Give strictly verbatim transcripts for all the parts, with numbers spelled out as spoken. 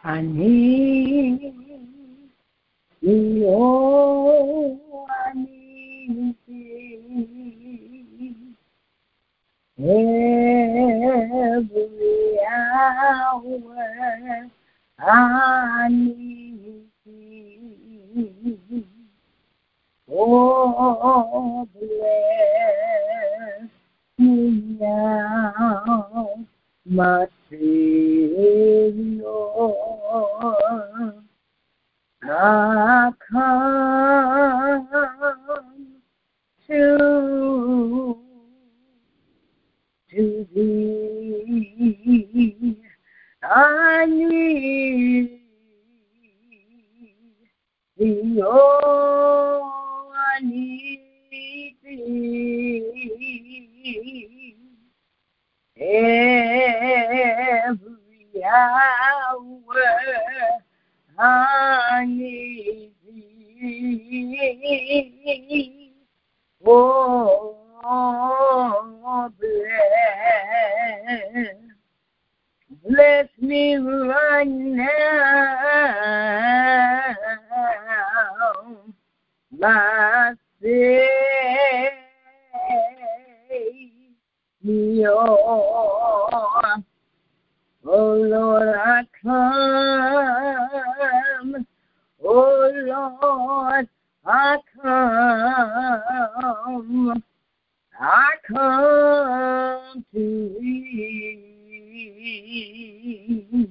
I need thee, oh, I need thee every hour. I need thee, oh, bless me now, my Savior. I come to, to thee. I need thee, oh, I need thee every hour. I need thee, oh, bless, bless me right now, my Savior. Oh Lord, I come. Oh Lord, I come. I come to thee.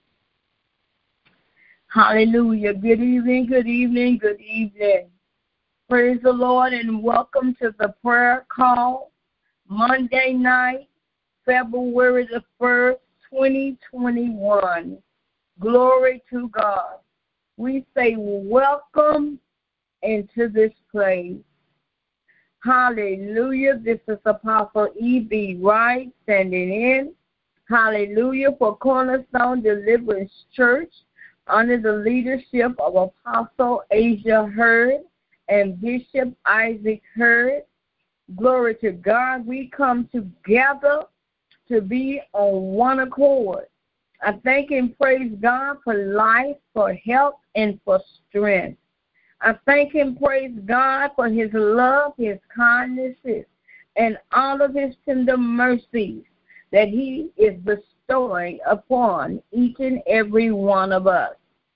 Hallelujah. Good evening, good evening, good evening. Praise the Lord and welcome to the prayer call Monday night, February the first, twenty twenty-one. Glory to God. We say welcome into this place. Hallelujah. This is Apostle E B. Wright standing in. Hallelujah. For Cornerstone Deliverance Church under the leadership of Apostle Asia Hurd and Bishop Isaac Hurd. Glory to God. We come together to be on one accord. I thank and praise God for life, for health, and for strength. I thank and praise God for his love, his kindnesses, and all of his tender mercies that he is bestowing upon each and every one of us.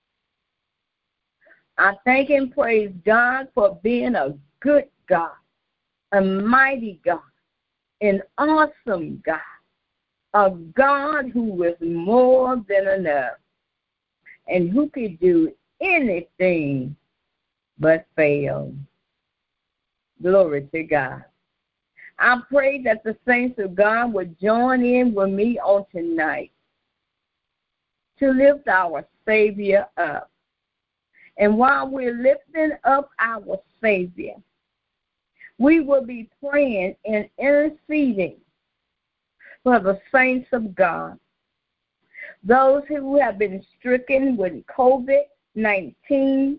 I thank and praise God for being a good God, a mighty God, an awesome God, a God who is more than enough and who can do anything but fail. Glory to God. I pray that the saints of God would join in with me on tonight to lift our Savior up. And while we're lifting up our Savior, we will be praying and interceding for the saints of God, those who have been stricken with COVID nineteen,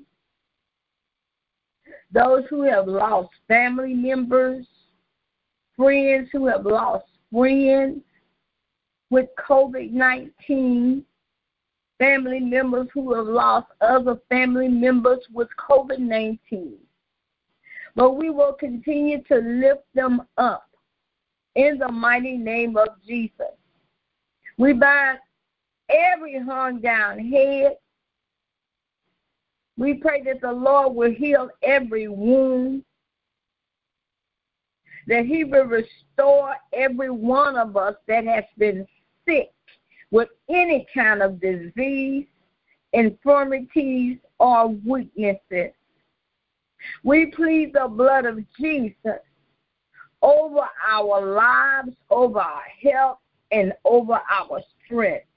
those who have lost family members, friends who have lost friends with COVID nineteen, family members who have lost other family members with COVID nineteen. But we will continue to lift them up in the mighty name of Jesus. We bind every hung down head. We pray that the Lord will heal every wound, that he will restore every one of us that has been sick with any kind of disease, infirmities, or weaknesses. We plead the blood of Jesus over our lives, over our health, and over our strength.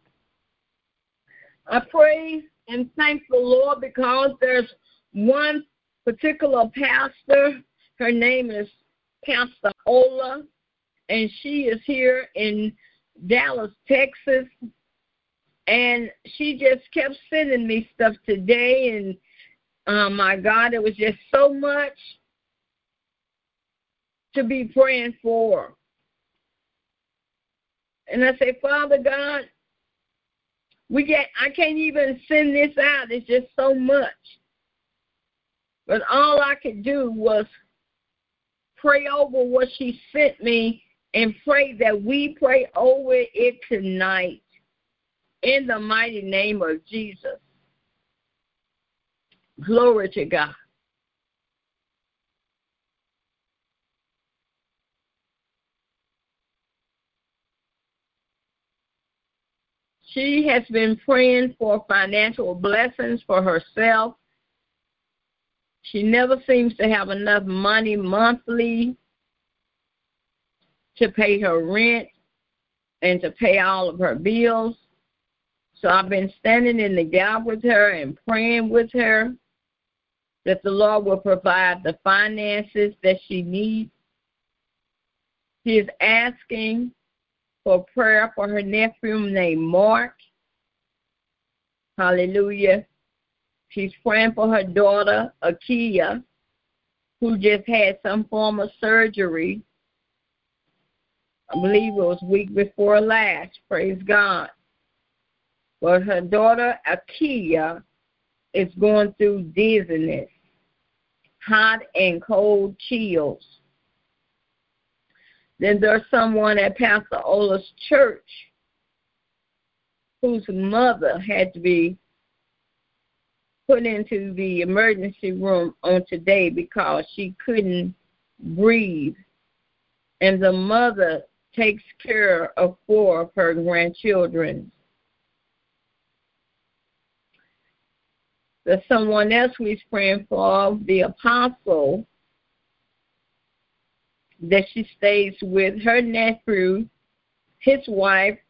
I praise and thank the Lord because there's one particular pastor. Her name is Pastor Ola, and she is here in Dallas, Texas. And she just kept sending me stuff today, and oh my God, it was just so much to be praying for. And I say, Father God, We get, I can't even send this out. It's just so much. But all I could do was pray over what she sent me and pray that we pray over it tonight in the mighty name of Jesus. Glory to God. She has been praying for financial blessings for herself. She never seems to have enough money monthly to pay her rent and to pay all of her bills. So I've been standing in the gap with her and praying with her that the Lord will provide the finances that she needs. She is asking for prayer for her nephew named Mark. Hallelujah. She's praying for her daughter, Akia, who just had some form of surgery. I believe it was week before last. Praise God. But her daughter, Akia, is going through dizziness, hot and cold chills. Then there's someone at Pastor Ola's church whose mother had to be put into the emergency room on today because she couldn't breathe. And the mother takes care of four of her grandchildren. There's someone else we're praying for, the apostle, that she stays with her nephew, his wife.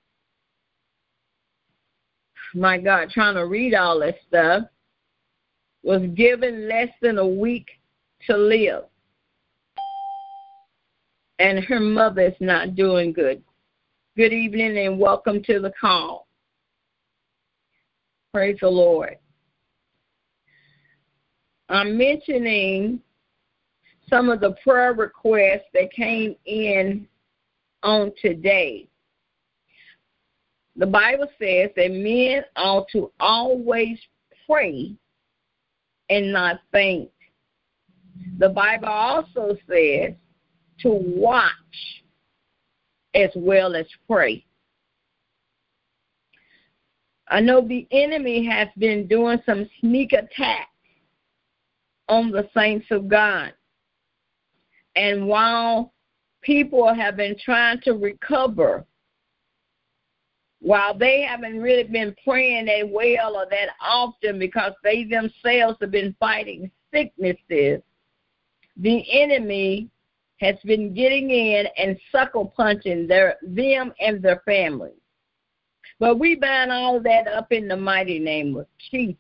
My God, trying to read all this stuff. Was given less than a week to live. And her mother is not doing good. Good evening and welcome to the call. Praise the Lord. I'm mentioning some of the prayer requests that came in on today. The Bible says that men ought to always pray and not faint. The Bible also says to watch as well as pray. I know the enemy has been doing some sneak attacks on the saints of God. And while people have been trying to recover, while they haven't really been praying that well or that often because they themselves have been fighting sicknesses, the enemy has been getting in and sucker punching their, them and their families. But we bind all that up in the mighty name of Jesus.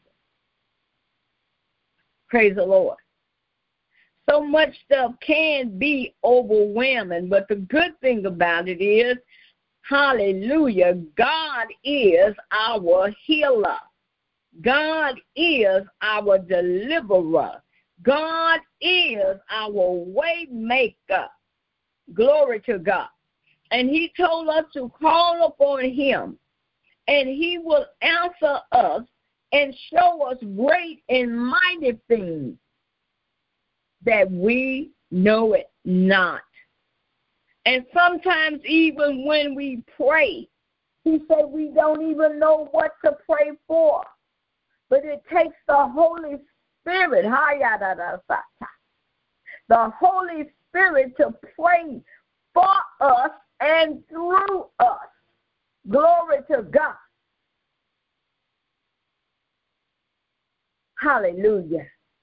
Praise the Lord. So much stuff can be overwhelming, but the good thing about it is, hallelujah, God is our healer. God is our deliverer. God is our way maker. Glory to God. And he told us to call upon him, and he will answer us and show us great and mighty things that we know it not. And sometimes even when we pray, he said we don't even know what to pray for. But it takes the Holy Spirit, the Holy Spirit to pray for us and through us. Glory to God. Hallelujah.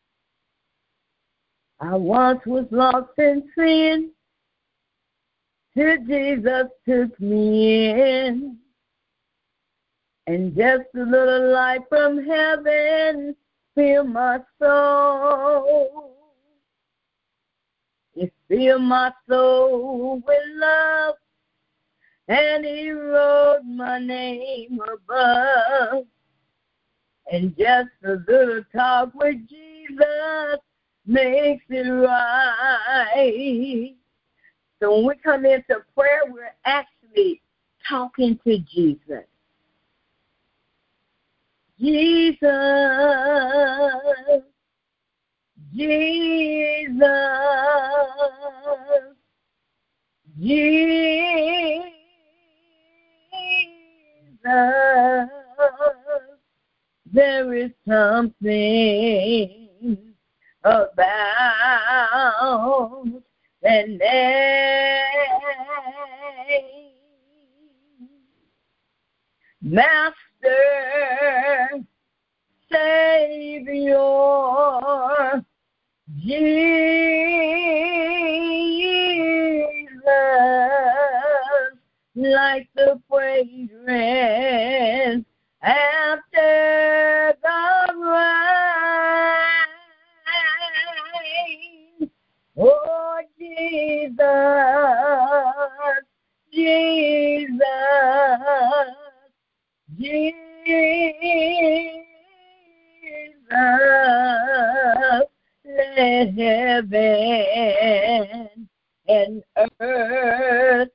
I once was lost in sin, till Jesus took me in. And just a little light from heaven filled my soul. It filled my soul with love, and he wrote my name above. And just a little talk with Jesus makes it right. So when we come into prayer, we're actually talking to Jesus. Jesus, Jesus, Jesus, there is something about the name. Master, Savior, Jesus, like the fragrance after the rain. Oh, Jesus, Jesus, Jesus, let heaven and earth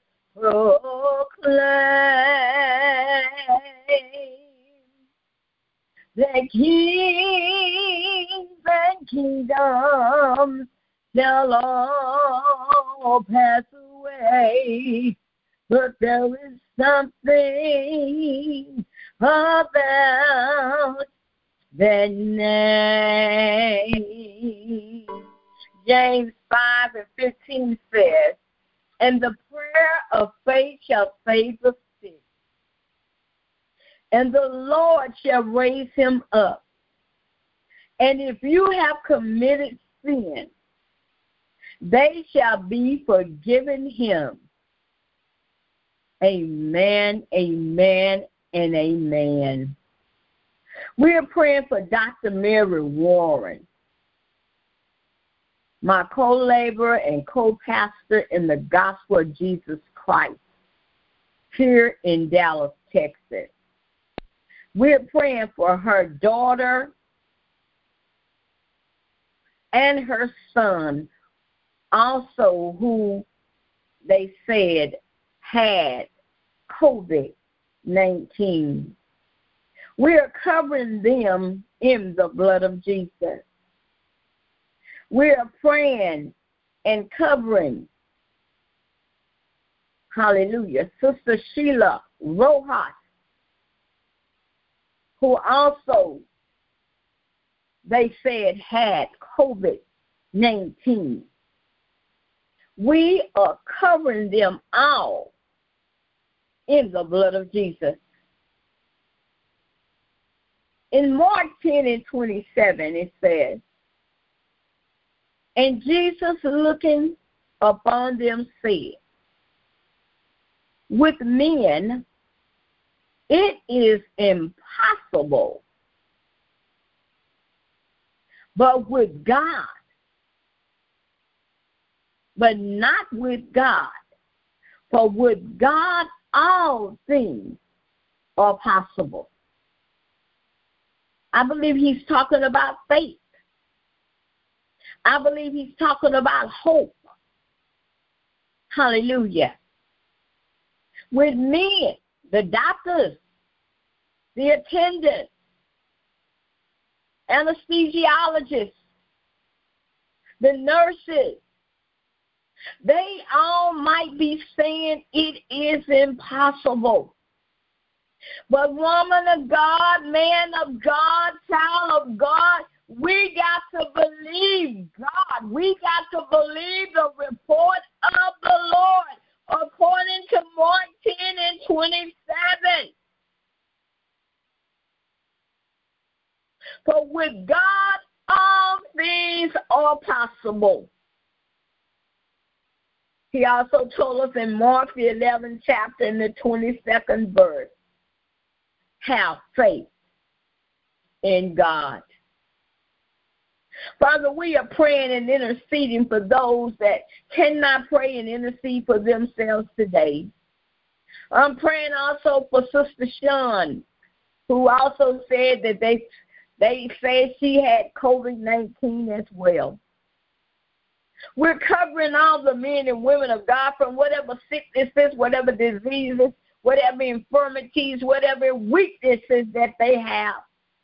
proclaim that kings and kingdoms shall all pass away, but there is something about that name. James five and fifteen says, and the prayer of faith shall save the sick, and the Lord shall raise him up. And if you have committed sin, they shall be forgiven him. Amen, amen, and amen. We are praying for Doctor Mary Warren, my co-laborer and co-pastor in the gospel of Jesus Christ here in Dallas, Texas. We're praying for her daughter and her son, also who they said had COVID nineteen. We are covering them in the blood of Jesus. We are praying and covering, hallelujah, Sister Sheila Rojas, who also, they said, had COVID nineteen. We are covering them all in the blood of Jesus. In Mark ten and twenty-seven, it says, and Jesus looking upon them said, with men it is impossible, but with God, but not with God. For with God all things are possible. I believe he's talking about faith. I believe he's talking about hope. Hallelujah. With men, the doctors, the attendants, anesthesiologists, the nurses, they all might be saying it is impossible. But woman of God, man of God, child of God, we got to believe God. We got to believe the report of the Lord according to Mark ten and twenty-seven. For with God, all things are possible. He also told us in Mark the eleventh chapter in the twenty-second verse, have faith in God. Father, we are praying and interceding for those that cannot pray and intercede for themselves today. I'm praying also for Sister Shawn, who also said that they they said she had COVID nineteen as well. We're covering all the men and women of God from whatever sicknesses, whatever diseases, whatever infirmities, whatever weaknesses that they have.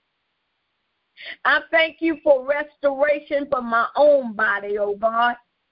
I thank you for restoration for my own body, oh God.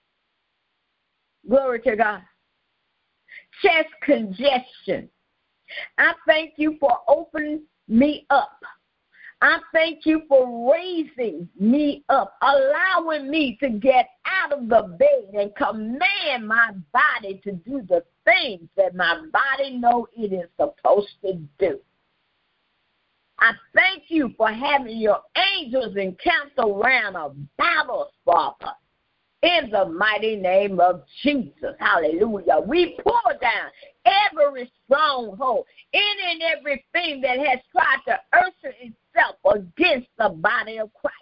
Glory to God. Chest congestion. I thank you for opening me up. I thank you for raising me up, allowing me to get out of the bed and command my body to do the things that my body knows it is supposed to do. I thank you for having your angels encamped around about us, Father, in the mighty name of Jesus. Hallelujah. We pull down every stronghold, any and everything that has tried to usher itself against the body of Christ.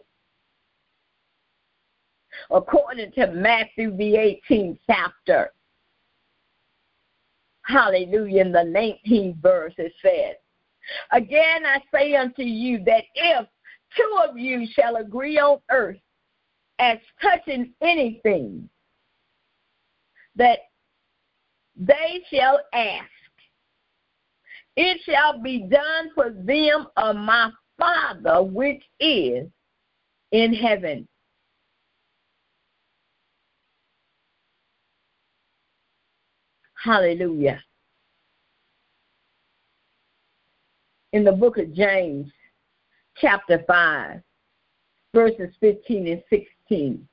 According to Matthew, the eighteenth chapter, hallelujah, in the nineteenth verse, it says, again I say unto you that if two of you shall agree on earth as touching anything that they shall ask, it shall be done for them of my Father which is in heaven. Hallelujah. In the book of James, chapter five, verses fifteen and sixteen.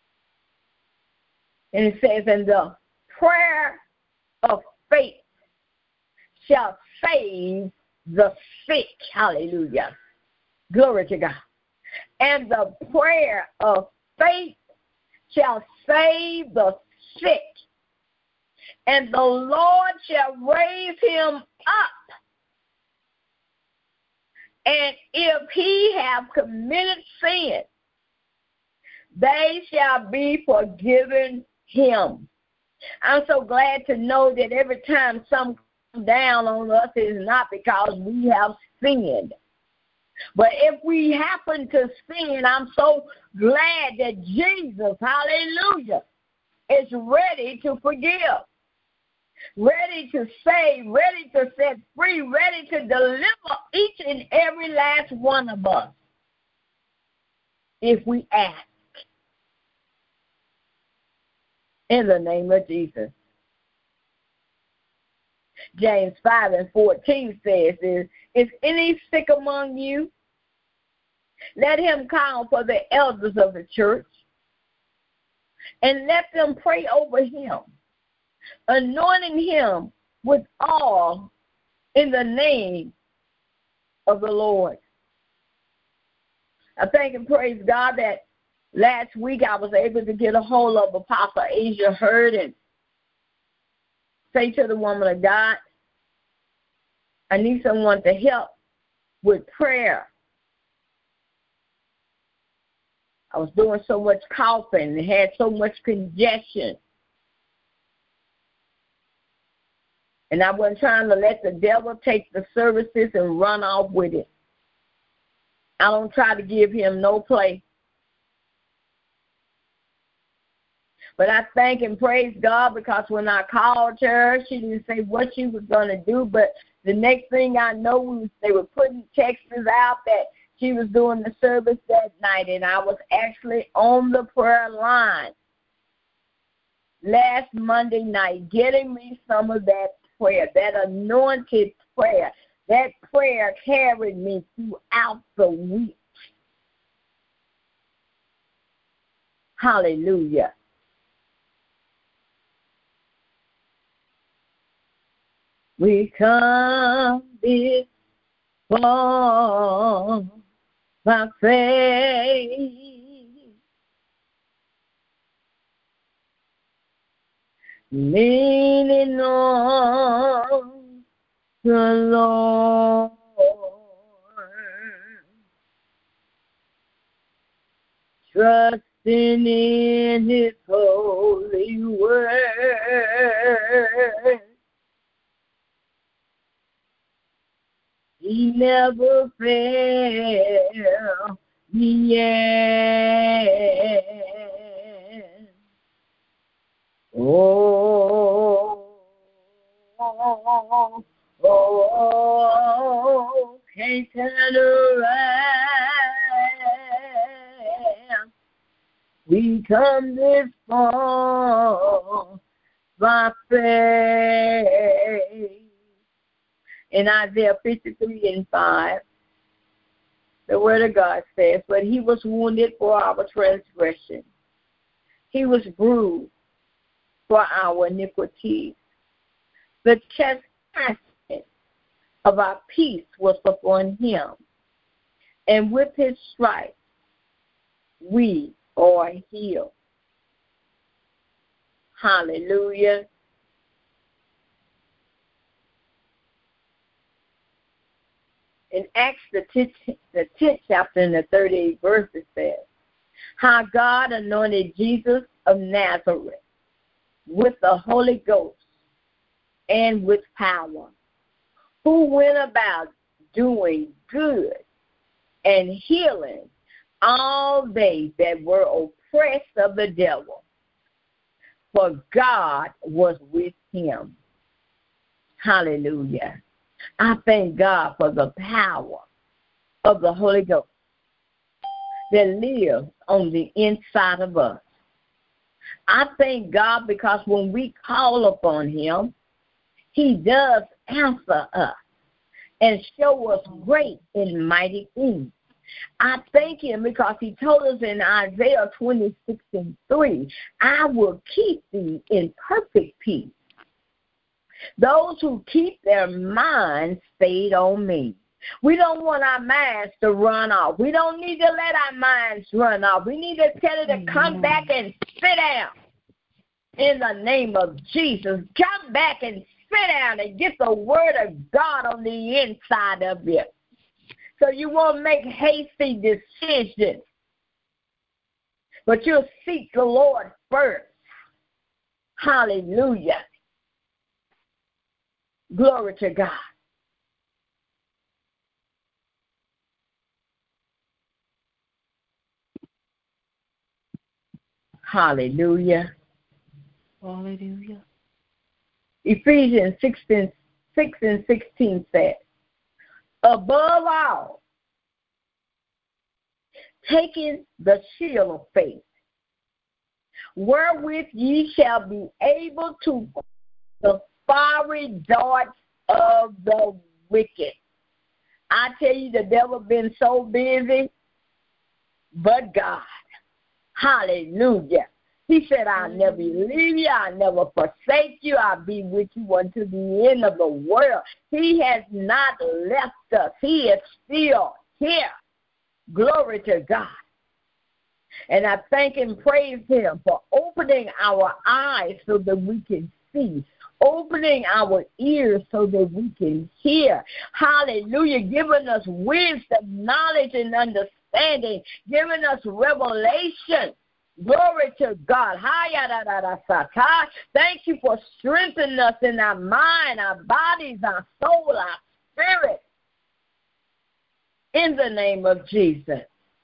And it says, and the prayer of faith shall save the sick. Hallelujah. Glory to God. And the prayer of faith shall save the sick, and the Lord shall raise him up. And if he have committed sin, they shall be forgiven him. I'm so glad to know that every time something comes down on us, it is not because we have sinned. But if we happen to sin, I'm so glad that Jesus, hallelujah, is ready to forgive, ready to save, ready to set free, ready to deliver each and every last one of us if we ask in the name of Jesus. James five and fourteen says, is, is any sick among you? Let him call for the elders of the church and let them pray over him, anointing him with oil in the name of the Lord. I thank and praise God that last week I was able to get a hold of Apostle Asia Hurd and say to the woman of God, I need someone to help with prayer. I was doing so much coughing and had so much congestion. And I wasn't trying to let the devil take the services and run off with it. I don't try to give him no play. But I thank and praise God because when I called her, she didn't say what she was going to do. But the next thing I know, we was, they were putting texts out that she was doing the service that night. And I was actually on the prayer line last Monday night getting me some of that prayer, that anointed prayer. That prayer carried me throughout the week. Hallelujah. We come this far by faith, leaning on the Lord, trusting in his holy word. He never failed me yet. Oh, oh, oh, can't turn around we come this far by faith. In Isaiah fifty-three and five, the word of God says, but he was wounded for our transgression. He was bruised for our iniquities. The chastisement of our peace was upon him, and with his stripes we are healed. Hallelujah. In Acts, the tenth, the tenth chapter and the thirty-eighth verse, it says, how God anointed Jesus of Nazareth with the Holy Ghost and with power, who went about doing good and healing all they that were oppressed of the devil, for God was with him. Hallelujah. I thank God for the power of the Holy Ghost that lives on the inside of us. I thank God because when we call upon him, he does answer us and show us great and mighty things. I thank him because he told us in Isaiah twenty-six and three, I will keep thee in perfect peace, those who keep their minds stayed on me. We don't want our minds to run off. We don't need to let our minds run off. We need to tell it to come back and sit down. In the name of Jesus, come back and sit down and get the word of God on the inside of you. So you won't make hasty decisions, but you'll seek the Lord first. Hallelujah. Glory to God. Hallelujah. Hallelujah. Ephesians six and sixteen says, above all, taking the shield of faith, wherewith ye shall be able to quench the fiery darts of the wicked. I tell you, the devil been so busy, but God. Hallelujah. He said, I'll never leave you. I'll never forsake you. I'll be with you until the end of the world. He has not left us. He is still here. Glory to God. And I thank and praise him for opening our eyes so that we can see, opening our ears so that we can hear. Hallelujah. Giving us wisdom, knowledge, and understanding. Giving us revelation. Glory to God. Thank you for strengthening us in our mind, our bodies, our soul, our spirit. In the name of Jesus.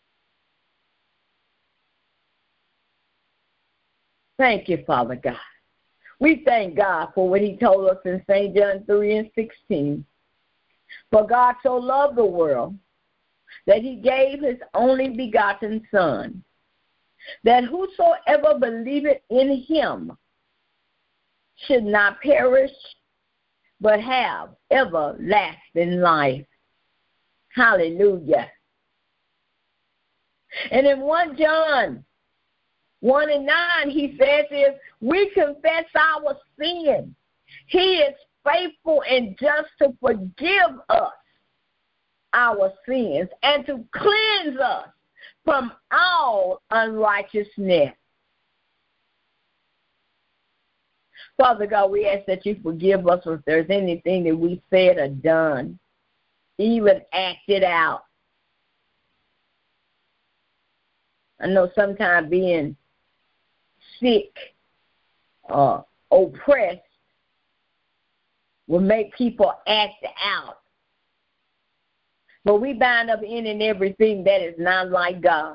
Thank you, Father God. We thank God for what he told us in Saint John three and sixteen. For God so loved the world that he gave his only begotten Son, that whosoever believeth in him should not perish, but have everlasting life. Hallelujah. And in First John one and nine, he says, if we confess our sin, he is faithful and just to forgive us our sins and to cleanse us from all unrighteousness. Father God, we ask that you forgive us if there's anything that we said or done, even acted out. I know sometimes being sick or oppressed will make people act out. But we bind up in and everything that is not like God.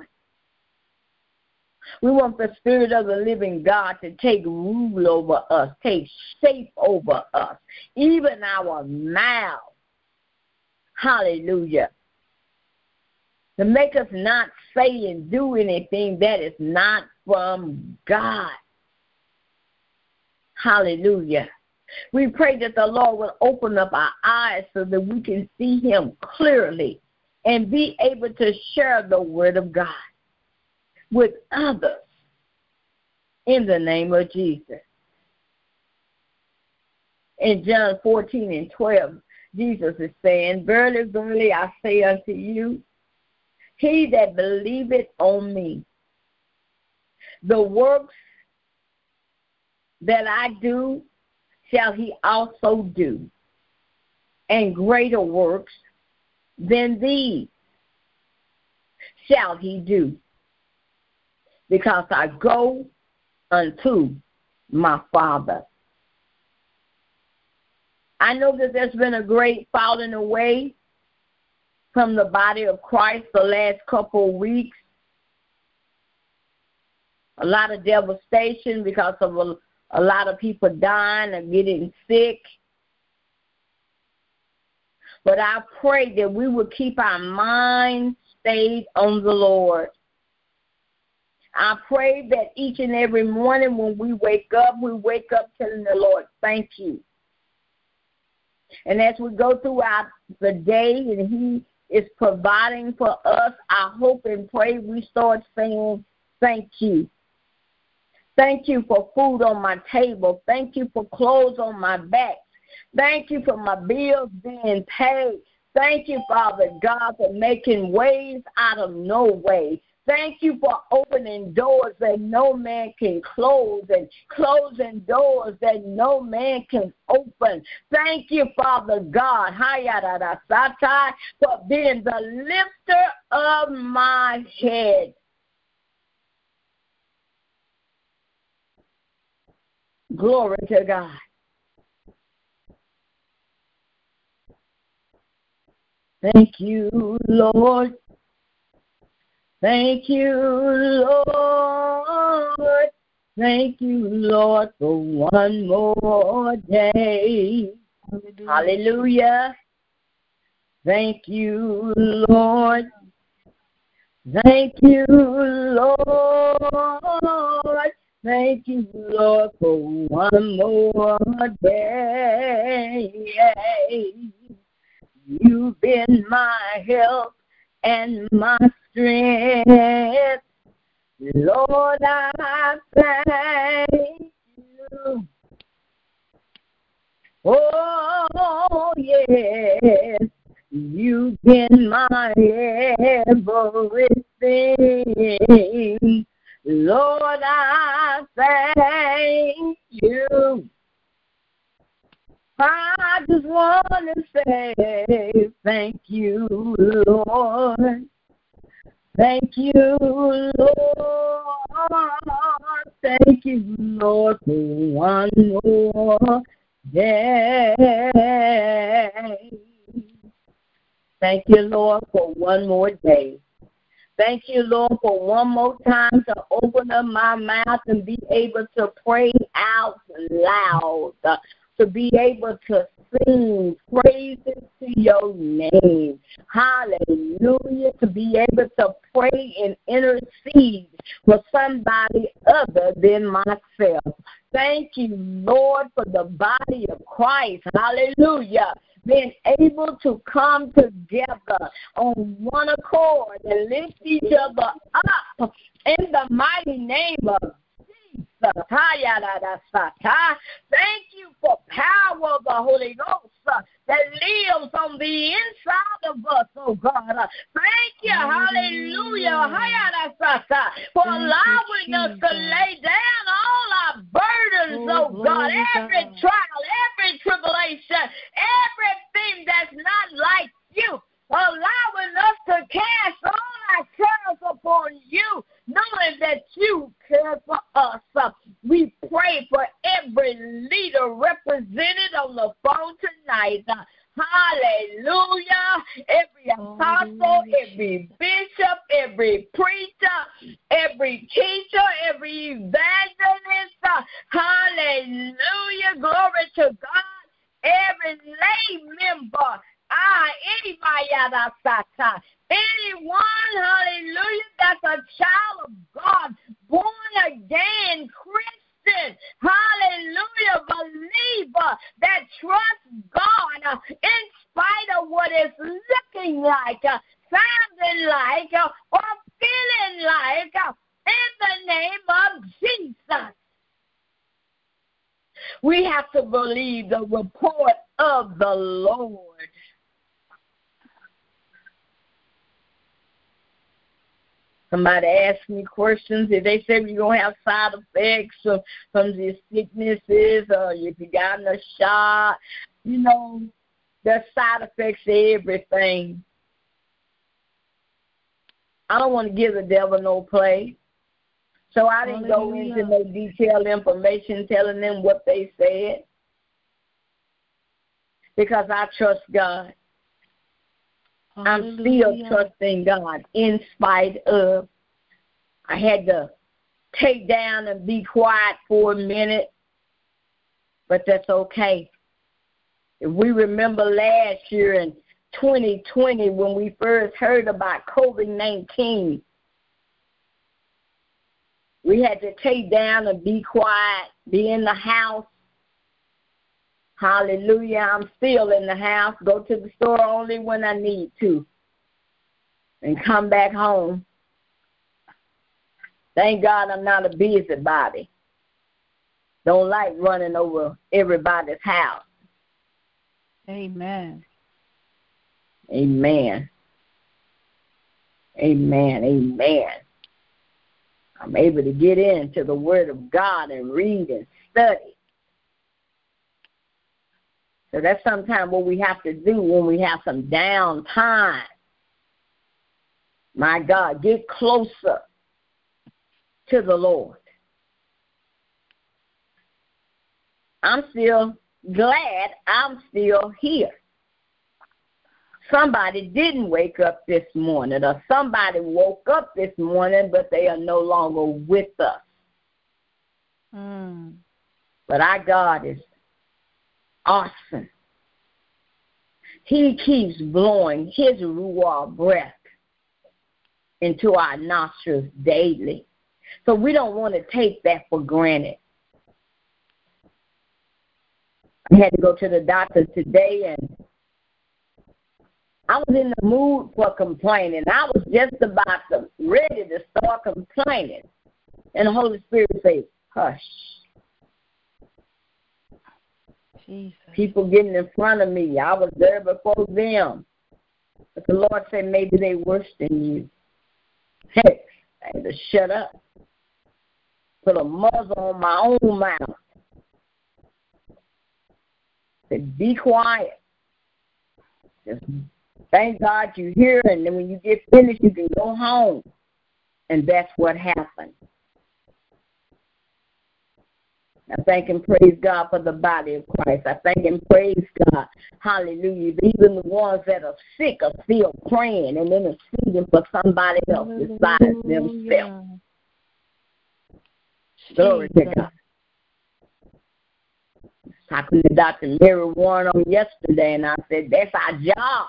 We want the Spirit of the living God to take rule over us, take shape over us, even our mouth. Hallelujah. to make us not say and do anything that is not from God. Hallelujah. We pray that the Lord will open up our eyes so that we can see him clearly and be able to share the word of God with others in the name of Jesus. In John fourteen and twelve, Jesus is saying, verily, verily, I say unto you, he that believeth on me, the works that I do shall he also do, and greater works than these shall he do, because I go unto my Father. I know that there's been a great falling away from the body of Christ the last couple of weeks. A lot of devastation because of a, a lot of people dying and getting sick. But I pray that we will keep our minds stayed on the Lord. I pray that each and every morning when we wake up, we wake up telling the Lord, thank you. And as we go throughout the day and he is providing for us, I hope and pray we start saying thank you. Thank you for food on my table. Thank you for clothes on my back. Thank you for my bills being paid. Thank you, Father God, for making ways out of no way. Thank you for opening doors that no man can close and closing doors that no man can open. Thank you, Father God, for being the lifter of my head. Glory to God. Thank you, Lord. Thank you, Lord. Thank you, Lord, for one more day. Hallelujah. Hallelujah. Thank you, Lord. Thank you, Lord. Thank you, Lord, for one more day. You've been my help and my strength. Lord, I thank you. Oh, yes, you've been my everything. Lord, I thank you. I just want to say thank you, Lord. Thank you, Lord. Thank you, Lord, for one more day. Thank you, Lord, for one more day. Thank you, Lord, for one more time to open up my mouth and be able to pray out loud, to be able to sing praises to your name. Hallelujah. To be able to pray and intercede for somebody other than myself. Thank you, Lord, for the body of Christ. Hallelujah. Being able to come together on one accord and lift each other up in the mighty name of Jesus. Thank you for power of the Holy Ghost uh, that lives on the inside of us, oh God. Uh, thank you, hallelujah, for allowing us to lay down all our burdens, oh, oh God, every God. trial, every tribulation, everything that's not like you, allowing us to cast all our cares upon you, knowing that you care for us. Uh, we pray for every leader represented on the phone tonight. Uh, hallelujah. Every apostle, every bishop, every preacher, every teacher, every evangelist. Uh, hallelujah. Glory to God. Every lay member. Ah, Anyone, hallelujah, that's a child of God, born again, Christian, hallelujah, believer that trusts God uh, in spite of what it's looking like, uh, sounding like, uh, or feeling like, uh, in the name of Jesus. We have to believe the report of the Lord. Somebody asked me questions. If they say you're going to have side effects from, from these sicknesses, or if you got a shot, you know, there's side effects to everything. I don't want to give the devil no play. So I didn't Hallelujah. Go into no detailed information telling them what they said, because I trust God. Hallelujah. I'm still trusting God in spite of. I had to take down and be quiet for a minute, but that's okay. If we remember last year in twenty twenty when we first heard about COVID nineteen, we had to take down and be quiet, be in the house. Hallelujah. I'm still in the house. Go to the store only when I need to. And come back home. Thank God I'm not a busybody. Don't like running over everybody's house. Amen. Amen. Amen. Amen. I'm able to get into the Word of God and read and study. So that's sometimes what we have to do when we have some downtime. My God, get closer to the Lord. I'm still glad I'm still here. Somebody didn't wake up this morning, or somebody woke up this morning, but they are no longer with us. Mm. But our God is awesome. He keeps blowing his ruah breath into our nostrils daily. So we don't want to take that for granted. I had to go to the doctor today, and I was in the mood for complaining. I was just about to, ready to start complaining. And the Holy Spirit said, hush. Jesus. People getting in front of me. I was there before them. But the Lord said maybe they worse than you. Hey, I had to shut up. Put a muzzle on my own mouth. Said, be quiet. Just thank God you're here, and then when you get finished, you can go home. And that's what happened. I thank and praise God for the body of Christ. I thank and praise God, hallelujah, even the ones that are sick are still praying and interceding for somebody else besides themselves. Glory to God. Talking to Doctor Mary Warren on yesterday, and I said, that's our job.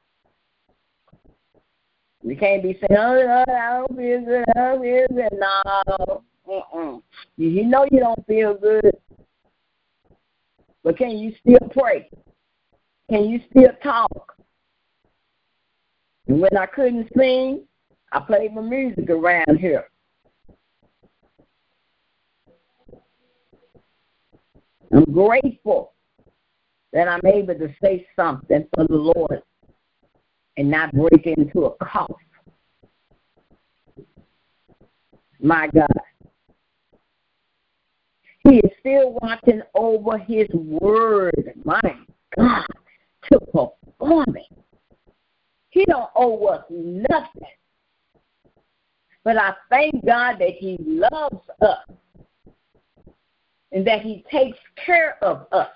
We can't be saying, oh, I don't feel good, I don't feel good. No. Mm-mm. You know you don't feel good, but can you still pray? Can you still talk? And when I couldn't sing, I played my music around here. I'm grateful that I'm able to say something for the Lord and not break into a cough. My God. He is still watching over his word, my God, to perform it. He don't owe us nothing. But I thank God that he loves us and that he takes care of us.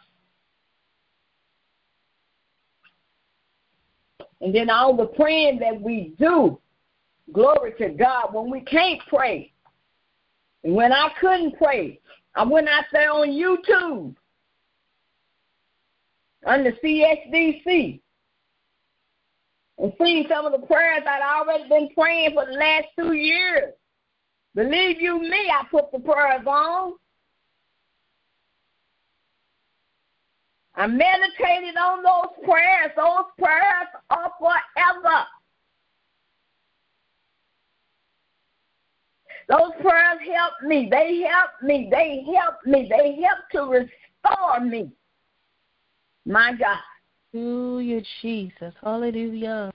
And then all the praying that we do, glory to God, when we can't pray. And when I couldn't pray, I went out there on YouTube under C S D C. and seen some of the prayers I'd already been praying for the last two years. Believe you me, I put the prayers on. I meditated on those prayers. Those prayers are forever. Those prayers help me. They help me. They help me. They help to restore me. My God. Hallelujah, Jesus. Hallelujah.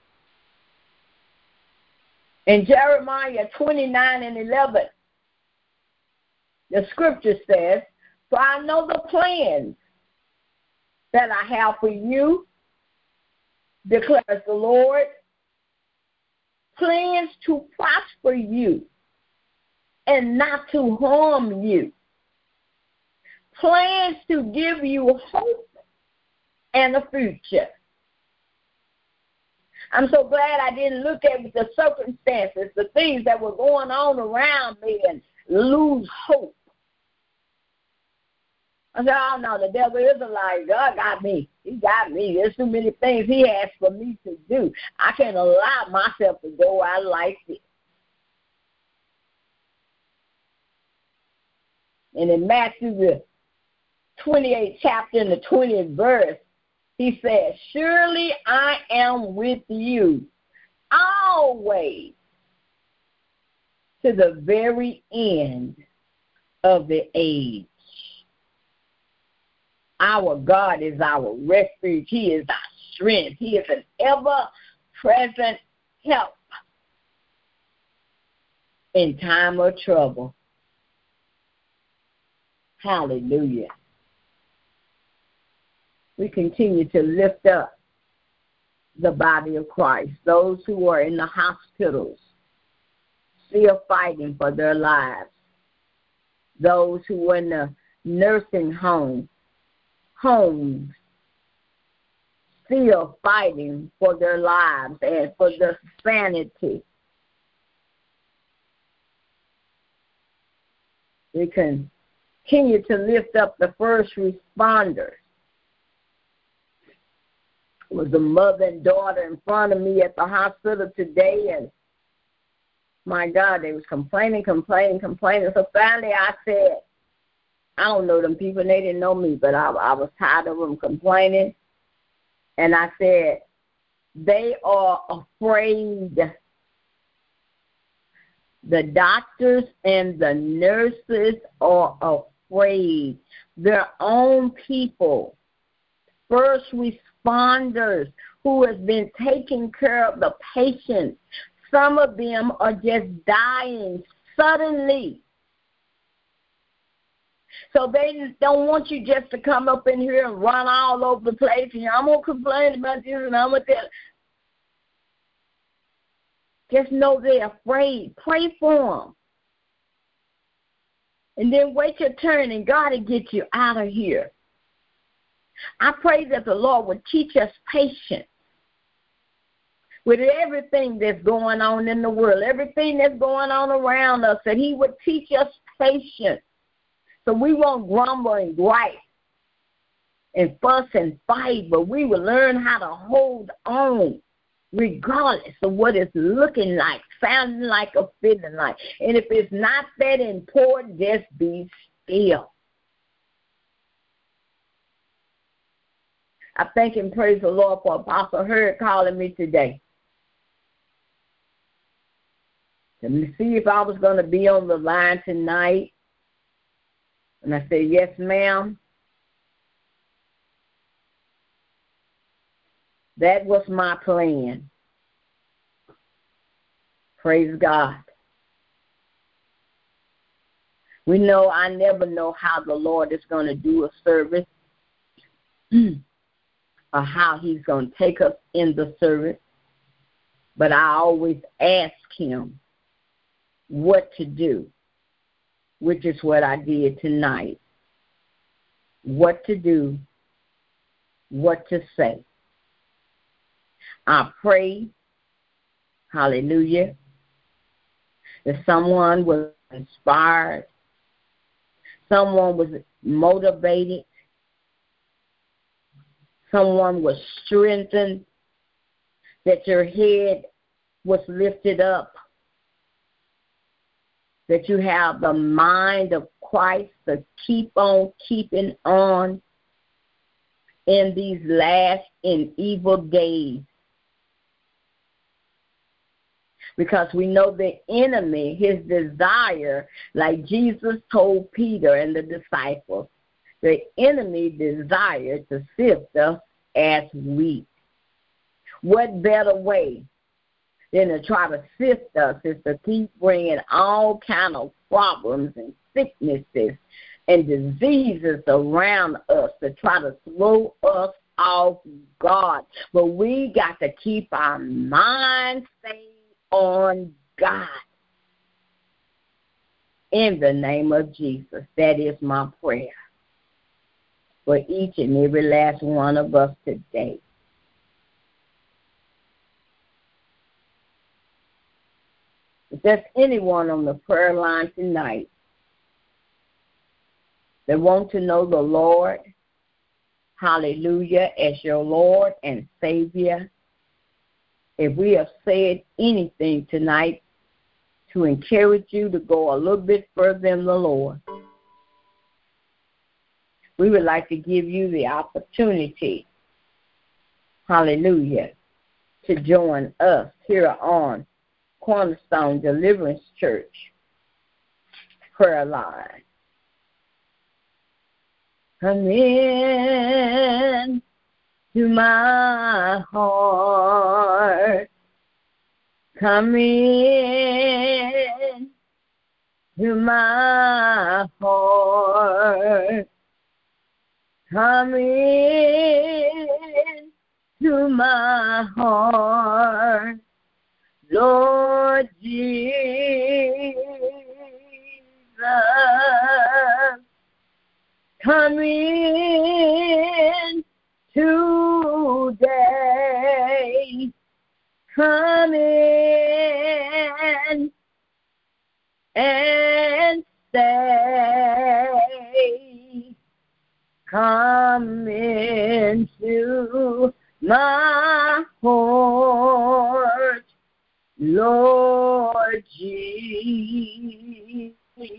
In Jeremiah twenty-nine and eleven, the scripture says, "For I know the plans that I have for you, declares the Lord, plans to prosper you and not to harm you, plans to give you hope and a future." I'm so glad I didn't look at the circumstances, the things that were going on around me, and lose hope. I said, oh, no, the devil is a liar. God got me. He got me. There's too many things he has for me to do. I can't allow myself to go out like this. And in Matthew, the twenty-eighth chapter and the twentieth verse, he says, "Surely I am with you always to the very end of the age." Our God is our refuge. He is our strength. He is an ever-present help in time of trouble. Hallelujah. We continue to lift up the body of Christ, those who are in the hospitals, still fighting for their lives, those who are in the nursing home, homes, still fighting for their lives and for their sanity. We continue to lift up the first responders. There was a mother and daughter in front of me at the hospital today, and my God, they was complaining, complaining, complaining. So finally I said, I don't know them people, and they didn't know me, but I, I was tired of them complaining. And I said, they are afraid. The doctors and the nurses are afraid. Their own people, first responders who has been taking care of the patients, some of them are just dying suddenly. So they don't want you just to come up in here and run all over the place. And I'm going to complain about this and I'm going to tell. Just know they're afraid. Pray for them. And then wait your turn and God will get you out of here. I pray that the Lord would teach us patience with everything that's going on in the world, everything that's going on around us, that he would teach us patience. So we won't grumble and gripe and fuss and fight, but we will learn how to hold on regardless of what it's looking like, sounding like, or feeling like. And if it's not that important, just be still. I thank and praise the Lord for Apostle Hurd calling me today to see if I was going to be on the line tonight. And I said, yes, ma'am. That was my plan. Praise God. We know I never know how the Lord is going to do a service or how he's going to take us in the service. But I always ask him what to do, which is what I did tonight. What to do, what to say. I pray, hallelujah, that someone was inspired, someone was motivated, someone was strengthened, that your head was lifted up, that you have the mind of Christ to keep on keeping on in these last and evil days. Because we know the enemy, his desire, like Jesus told Peter and the disciples, the enemy desired to sift us as wheat. What better way than to try to sift us is to keep bringing all kind of problems and sicknesses and diseases around us to try to throw us off God. But we got to keep our mind stayed on God. In the name of Jesus, that is my prayer for each and every last one of us today. If there's anyone on the prayer line tonight that want to know the Lord, hallelujah, as your Lord and Savior, if we have said anything tonight to encourage you to go a little bit further in the Lord, we would like to give you the opportunity, hallelujah, to join us here on Cornerstone Deliverance Church prayer line. Come in to my heart. Come in to my heart. Come in to my heart, Lord Jesus. Come in today. Come in and stay. Come into my heart, Lord Jesus.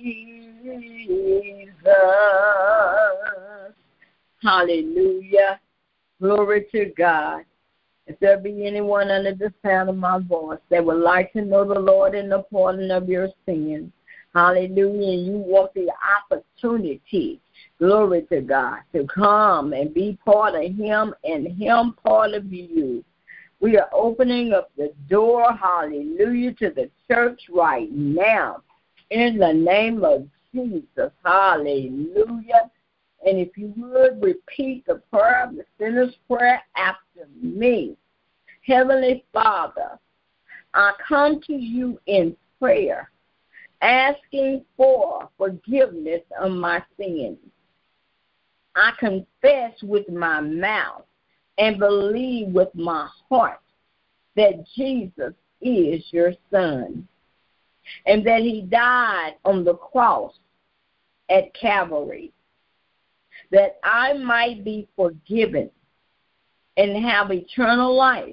Hallelujah. Glory to God. If there be anyone under the sound of my voice that would like to know the Lord in the pardon of your sins, hallelujah, and you want the opportunity, glory to God, to come and be part of him and him part of you, we are opening up the door, hallelujah, to the church right now in the name of Jesus, hallelujah. And if you would repeat the prayer, the sinner's prayer after me. Heavenly Father, I come to you in prayer, asking for forgiveness of my sins. I confess with my mouth and believe with my heart that Jesus is your Son and that he died on the cross at Calvary, that I might be forgiven and have eternal life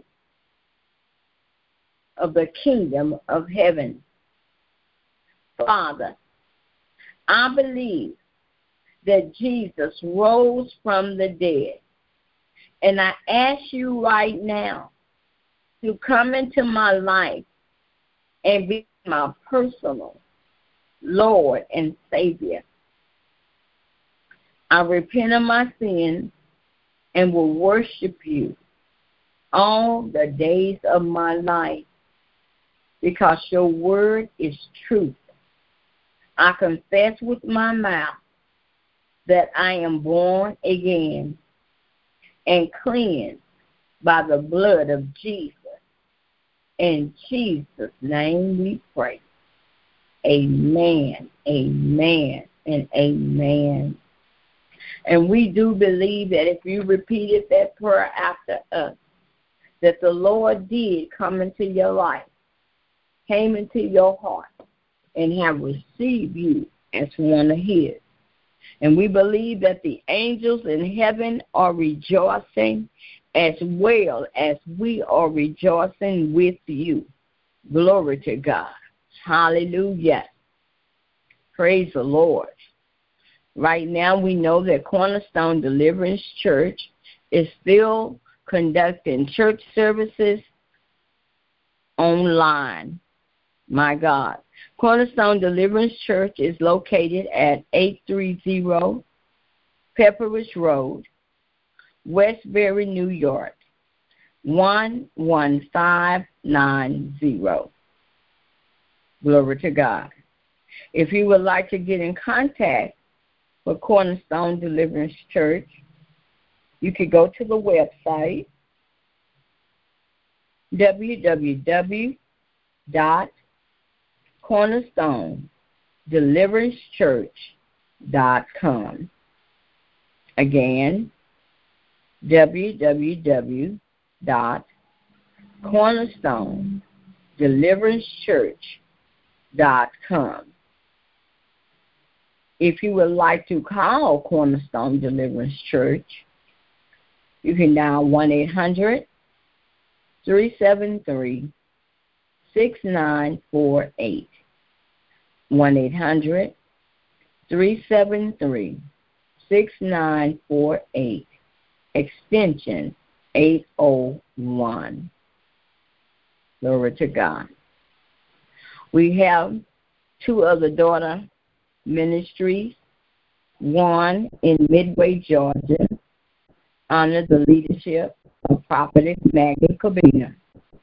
of the kingdom of heaven. Father, I believe that Jesus rose from the dead, and I ask you right now to come into my life and be my personal Lord and Savior. I repent of my sins and will worship you all the days of my life because your word is truth. I confess with my mouth that I am born again and cleansed by the blood of Jesus. In Jesus' name we pray. Amen, amen, and amen. And we do believe that if you repeated that prayer after us, that the Lord did come into your life, came into your heart, and have received you as one of his. And we believe that the angels in heaven are rejoicing as well as we are rejoicing with you. Glory to God. Hallelujah. Praise the Lord. Right now we know that Cornerstone Deliverance Church is still conducting church services online. My God. Cornerstone Deliverance Church is located at eight thirty Pepperidge Road, Westbury, New York, one one five nine zero. Glory to God. If you would like to get in contact with Cornerstone Deliverance Church, you could go to the website w w w dot cornerstone deliverance church dot com. Again, w w w dot cornerstone deliverance church dot com. If you would like to call Cornerstone Deliverance Church, you can dial one eight hundred three seven three six nine four eight. one eight hundred three seven three six nine four eight, extension eight oh one. Glory to God. We have two other daughter ministries, one in Midway, Georgia, under the leadership of Prophetess Maggie Cabina.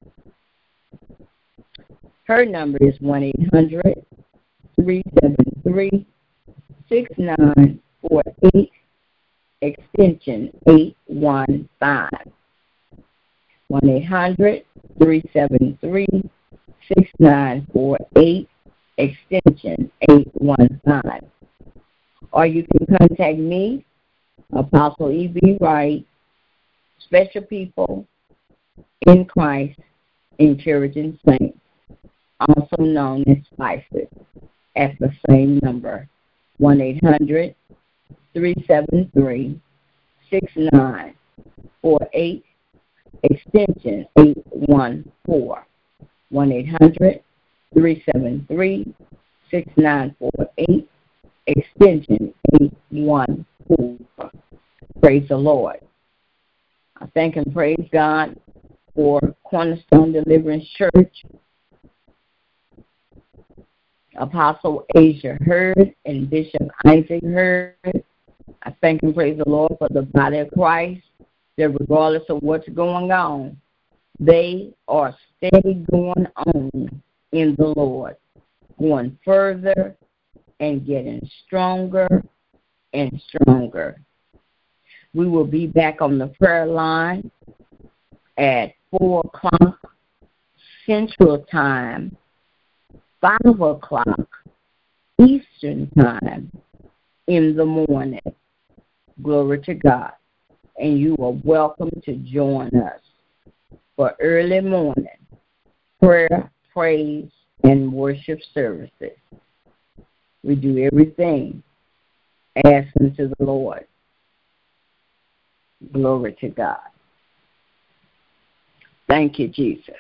Her number is one eight hundred three seven three six nine four eight, extension eight one five. one eight hundred three seven three six nine four eight, extension eight one five. Or you can contact me, Apostle E B. Wright, Special People in Christ, Encouraging Saints, also known as SPICES, at the same number, one eight hundred three seven three six nine four eight, extension eight one four. one eight hundred three seven three six nine four eight, extension eight one four. Praise the Lord. I thank and praise God for Cornerstone Deliverance Church, Apostle Asia Hurd and Bishop Isaac Hurd. I thank and praise the Lord for the body of Christ, that regardless of what's going on, they are steady going on in the Lord, going further and getting stronger and stronger. We will be back on the prayer line at four o'clock Central Time, five o'clock Eastern Time in the morning. Glory to God. And you are welcome to join us for early morning prayer, praise, and worship services. We do everything asking to the Lord. Glory to God. Thank you, Jesus.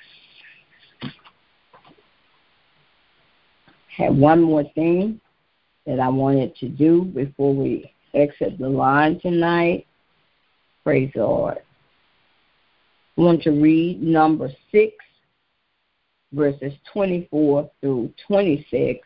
Have one more thing that I wanted to do before we exit the line tonight. Praise the Lord. I want to read number six, verses twenty-four through twenty-six.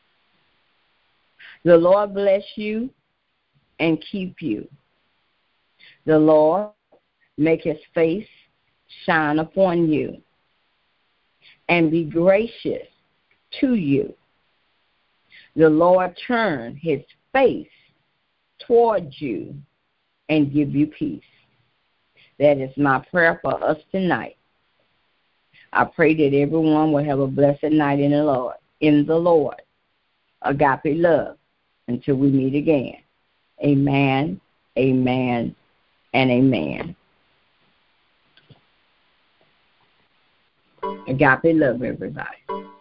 The Lord bless you and keep you. The Lord make his face shine upon you and be gracious to you. The Lord turn his face towards you and give you peace. That is my prayer for us tonight. I pray that everyone will have a blessed night in the Lord. In the Lord. Agape love. Until we meet again. Amen, amen, and amen. Agape love, everybody.